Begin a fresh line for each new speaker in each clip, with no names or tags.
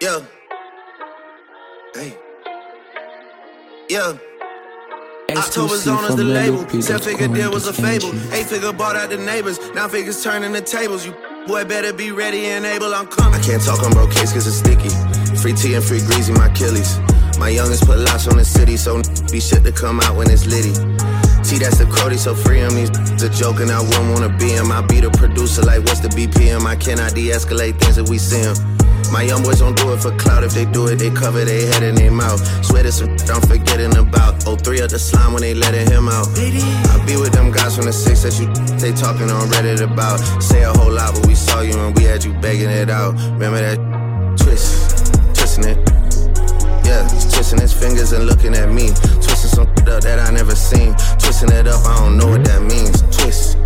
Yeah. Hey. Yeah. October's on us the label. 7-figure deal was a fable. 8-figure bought out the neighbors. 9 figures turning the tables. You boy better be ready and able. I'm coming. I can't talk on broke case cause it's sticky. Free tea and free greasy, my Achilles. My youngest put lots on the city, so be shit to come out when it's litty. T, that's the Crody, so free him. These a joke and I wouldn't wanna be him. I be the producer like what's the BPM? I cannot de-escalate things if we see him. My young boys don't do it for clout. If they do it, they cover their head and their mouth. Swear there's some I'm forgetting about. 03 at the slime when they letting him out. I be with them guys from the 6 that you they talking on Reddit about. Say a whole lot, but we saw you and we had you begging it out. Remember that twisting it. Yeah, he's twisting his fingers and looking at me. Twisting some up that I never seen. Twisting it up, I don't know what that means. Twist.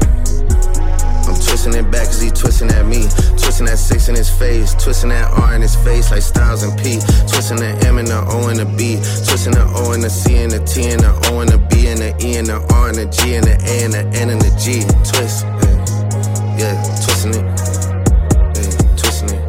I'm twisting it back cause he twisting at me. Twisting that 6 in his face. Twisting that R in his face like Styles and P. Twisting the M and the O and the B. Twisting the O and the C and the T and the O and the B and the E and the R and the G and the A and the N and the G. Twist. Yeah, twisting it. Yeah, twisting it.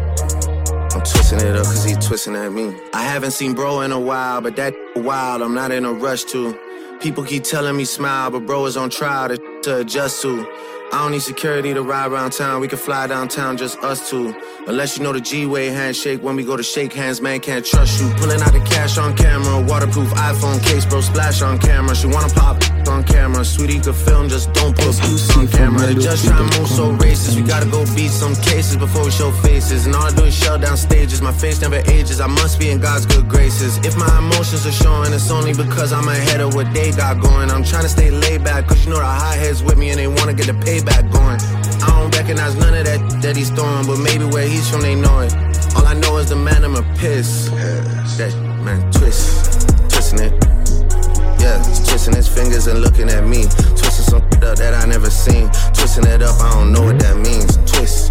I'm twisting it up cause he twisting at me. I haven't seen bro in a while, but that wild, I'm not in a rush to. People keep telling me smile, but bro is on trial to adjust to. I don't need security to ride around town. We can fly downtown, just us two. Unless you know the G-way handshake. When we go to shake hands, man, can't trust you. Pulling out the cash on camera. Waterproof iPhone case, bro, splash on camera. She wanna pop on camera. Sweetie could film, just don't put boots on camera. They just try to move so racist. We gotta go beat some cases before we show faces. And all I do is shell down stages. My face never ages. I must be in God's good graces. If my emotions are showing, it's only because I'm ahead of what they got going. I'm trying to stay laid back, cause you know the high heads with me and they wanna get the payback going. I don't recognize none of that he's throwing, but maybe where he's from they know it. All I know is the man I'ma piss. That man twisting it. Yeah, he's twisting his fingers and looking at me. Twisting some up that I never seen. Twisting it up, I don't know what that means. Twist.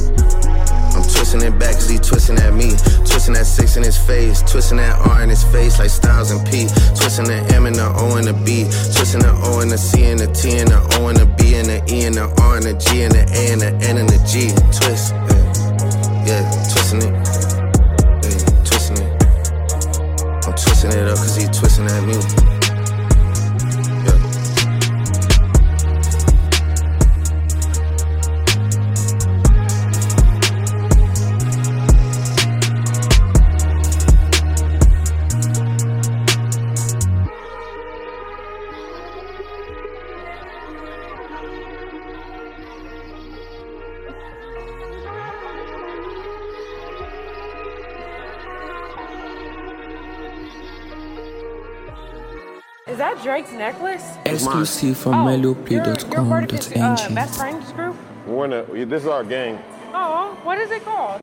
I'm twisting it back cause he twisting at me. Twisting that 6 in his face. Twisting that R in his face like Styles and P. Twisting the M and the O and the B. Twisting the O and the C and the T and the O and the B and the E and the R and the G and the A and the N and the G. Twist. Yeah, twisting it. Yeah, twisting it. I'm twisting it up cause he twisting at me.
Is that Drake's necklace?
Exclusive from melloplay.com.ng.
Best Friends group?
This is our gang.
Oh, what is it called?